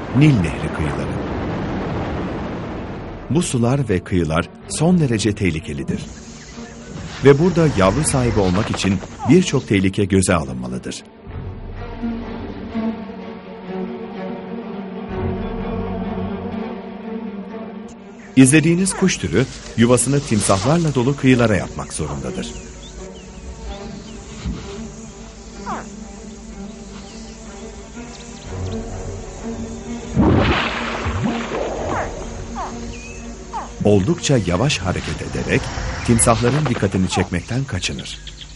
Nil Nehri kıyıları. Bu sular ve kıyılar son derece tehlikelidir. Ve burada yavru sahibi olmak için birçok tehlike göze alınmalıdır. İzlediğiniz kuş türü yuvasını timsahlarla dolu kıyılara yapmak zorundadır. Oldukça yavaş hareket ederek timsahların dikkatini çekmekten kaçınır.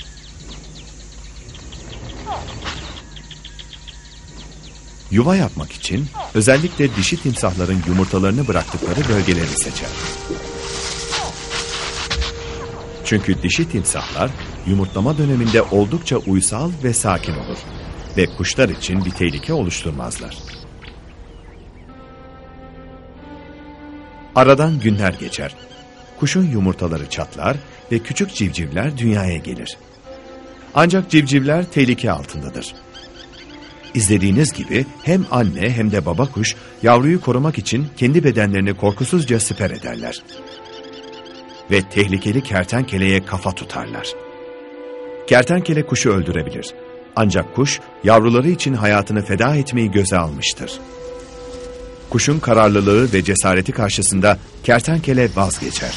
Yuva yapmak için özellikle dişi timsahların yumurtalarını bıraktıkları bölgeleri seçer. Çünkü dişi timsahlar yumurtlama döneminde oldukça uysal ve sakin olur ve kuşlar için bir tehlike oluşturmazlar. Aradan günler geçer. Kuşun yumurtaları çatlar ve küçük civcivler dünyaya gelir. Ancak civcivler tehlike altındadır. İzlediğiniz gibi hem anne hem de baba kuş yavruyu korumak için kendi bedenlerini korkusuzca siper ederler. Ve tehlikeli kertenkeleye kafa tutarlar. Kertenkele kuşu öldürebilir. Ancak kuş yavruları için hayatını feda etmeyi göze almıştır. Kuşun kararlılığı ve cesareti karşısında kertenkele vazgeçer.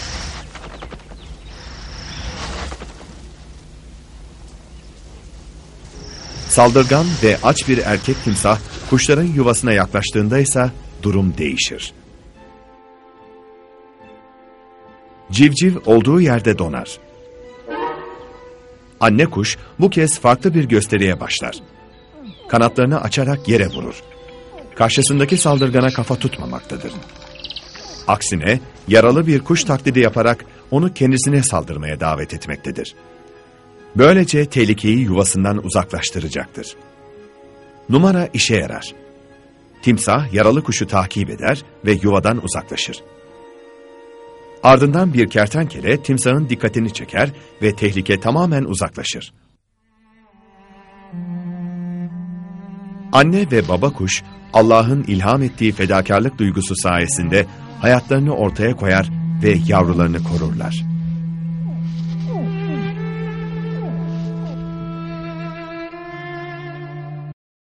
Saldırgan ve aç bir erkek timsah kuşların yuvasına yaklaştığında ise durum değişir. Civciv olduğu yerde donar. Anne kuş bu kez farklı bir gösteriye başlar. Kanatlarını açarak yere vurur. Karşısındaki saldırgana kafa tutmamaktadır. Aksine yaralı bir kuş taklidi yaparak onu kendisine saldırmaya davet etmektedir. Böylece tehlikeyi yuvasından uzaklaştıracaktır. Numara işe yarar. Timsah yaralı kuşu takip eder ve yuvadan uzaklaşır. Ardından bir kertenkele timsahın dikkatini çeker ve tehlike tamamen uzaklaşır. Anne ve baba kuş Allah'ın ilham ettiği fedakarlık duygusu sayesinde hayatlarını ortaya koyar ve yavrularını korurlar.